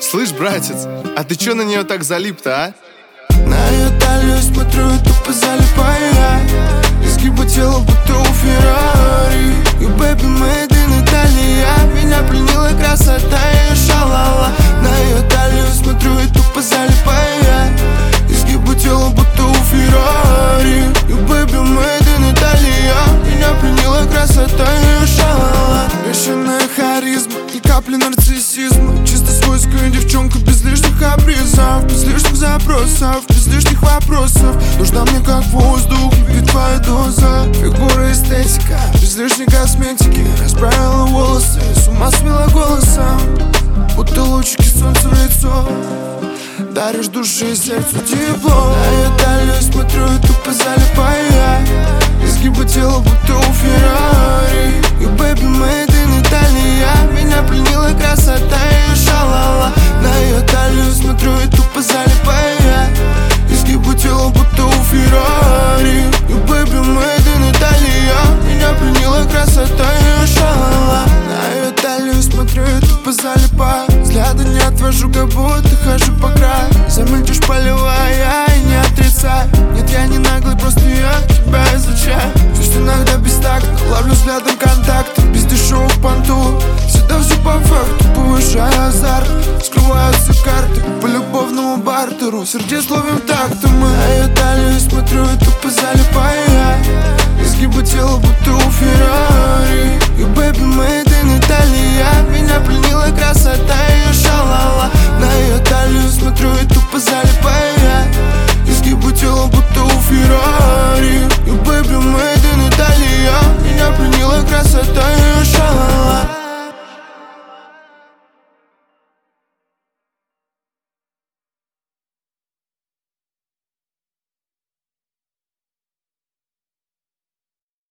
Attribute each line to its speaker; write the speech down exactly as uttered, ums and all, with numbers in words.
Speaker 1: Слышь, братец, а ты чё на нее так залип-то, а?
Speaker 2: На ее талию смотрю и тупо залипаю я. Изгибы тела будто у Феррари. You baby made in Italia. Меня пленила красота ее шалала. На ее талию смотрю и тупо залипаю я. Изгибы тела будто у Феррари. You baby made in Italia. Меня пленила красота ее шалала. Бешеная харизма, ни капли нарциссизма. Чисто свойская девчонка без лишних обрезов, без лишних запросов, без лишних вопросов. Нужна мне как воздух, ведь твоя доза. Фигура, эстетика, без лишней косметики. Расправила волосы, с ума свела голосом. Будто лучики солнца в лицо. Даришь душе и сердцу тепло. На ее талию смотрю и тупо залипаю я. Изгибы тела будто у Феррари. You baby made in Italia. Меня пленила красота ее шалала. На ее талию смотрю и тупо залипаю я. Изгибы тела будто у Феррари. You baby made in Italia. Меня пленила красота ее шалала. На ее талию смотрю и тупо залипаю. Взгляда не отвожу, как будто хожу по краю. Заметишь, поливая и не отрицаю. Нет, я не наглый, просто я тебя изучаю. Пусть иногда бестактно, ловлю взглядом контакты. Без дешевых понтов, всегда все по факту. Повышаю азарт, скрываются карты по любовному бартеру. Сердец ловим тактом мы. На ее талию смотрю и тупо залипаю я. Изгибы тела будто у Феррари. You baby made in Italia. Меня пленила красота ее шалала. На ее талию смотрю и тупо залипаю я. Изгибы тела будто у Феррари. You baby made in Italia. Меня пленила красота ее